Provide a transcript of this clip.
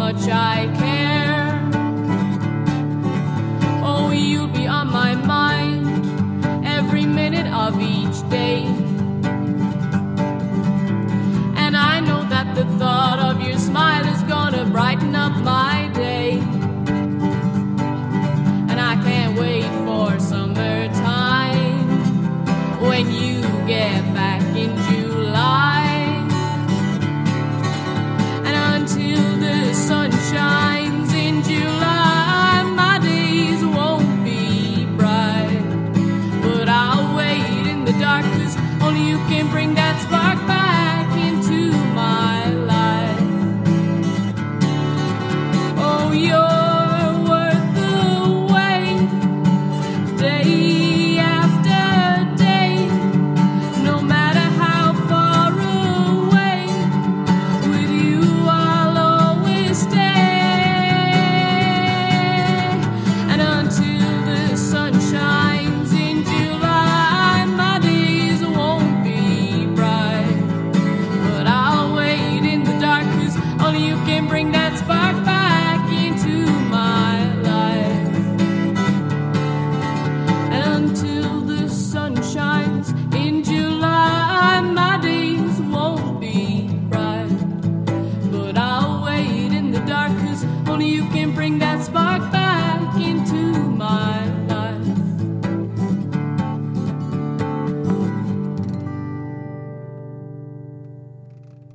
much I care. Oh, you'll be on my mind every minute of each day. And I know that the thought of your smile is gonna brighten up my day. And I can't wait for summertime when you get back in July. And until the sun shines in July, my days won't be bright. But I'll wait in the dark, 'cause only you can bring that spark back into my life. Oh, you're worth the wait, day after day. No matter how far away, with you I'll always stay. And until the sun shines in July, my days won't be bright. But I'll wait in the dark, 'cause only you can bring that spark back into my life. And until the sun shines in July, my days won't be bright. But I'll wait in the dark, 'cause only you can bring that spark back